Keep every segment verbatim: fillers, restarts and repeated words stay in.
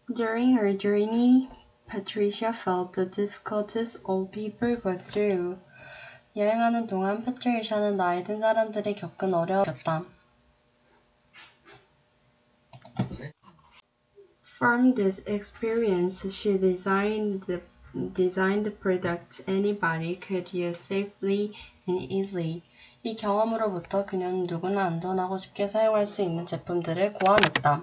During her journey, Patricia felt the difficulties old people go through. 여행하는 동안 패트리샤는 나이 든 사람들이 겪은 어려움을 느꼈다. From this experience, she designed the designed products anybody could use safely and easily. 이 경험으로부터 그녀는 누구나 안전하고 쉽게 사용할 수 있는 제품들을 고안했다.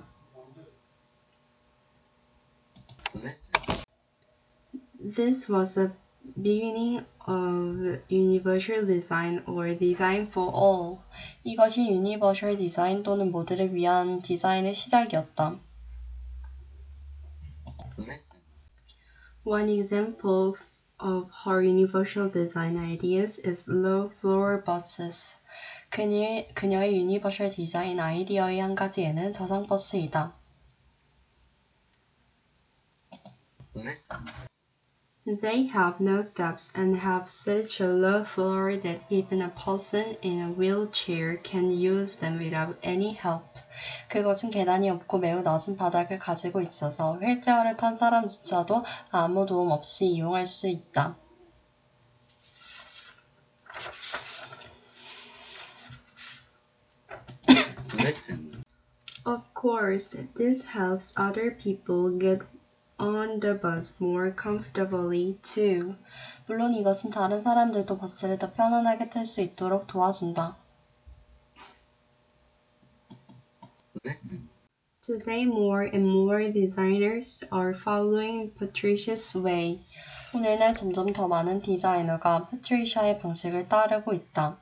This was the beginning of universal design or design for all. 이것이 유니버셜 디자인 또는 모두를 위한 디자인의 시작이었다. One example of her universal design ideas is low floor buses. 그녀의, 그녀의 유니버셜 디자인 아이디어의 한 가지 예는 저상 버스이다. They have no steps and have such a low floor that even a person in a wheelchair can use them without any help. 그것은 계단이 없고 매우 낮은 바닥을 가지고 있어서 휠체어를 탄 사람조차도 아무 도움 없이 이용할 수 있다. Listen. Of course, this helps other people get on the bus more comfortably too. 물론 이것은 다른 사람들도 버스를 더 편안하게 탈 수 있도록 도와준다. Listen. Today, more and more designers are following Patricia's way. 오늘날 점점 더 많은 디자이너가 패트리샤의 방식을 따르고 있다.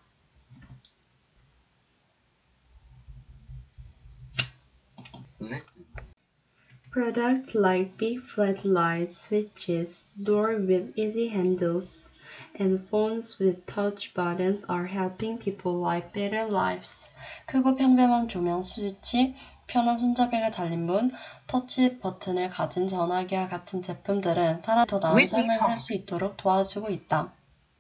Listen. Products like big flat light switches, door with easy handles, and phones with touch buttons are helping people live better lives. 크고 평범한 조명 스위치, 편한 손잡이가 달린 문, 터치 버튼을 가진 전화기와 같은 제품들은 사람이 더 나은 삶을 살 수 있도록 도와주고 있다.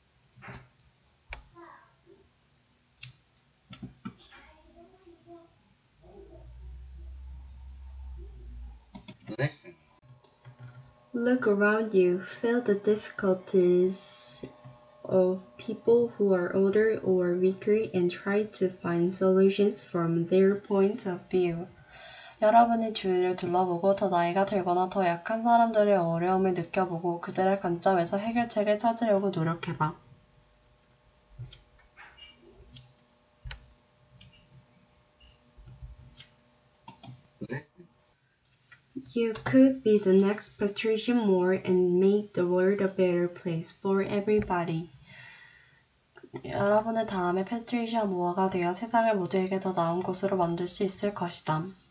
Listen. Look around you, feel the difficulties of people who are older or weaker and try to find solutions from their point of view. 여러분의 주위를 둘러보고 더 나이가 들거나 더 약한 사람들의 어려움을 느껴보고 그들의 관점에서 해결책을 찾으려고 노력해봐. Listen. You could be the next Patricia Moore and make the world a better place for everybody. 여러분은 다음에 패트리샤 모어가 되어 세상을 모두에게 더 나은 곳으로 만들 수 있을 것이다.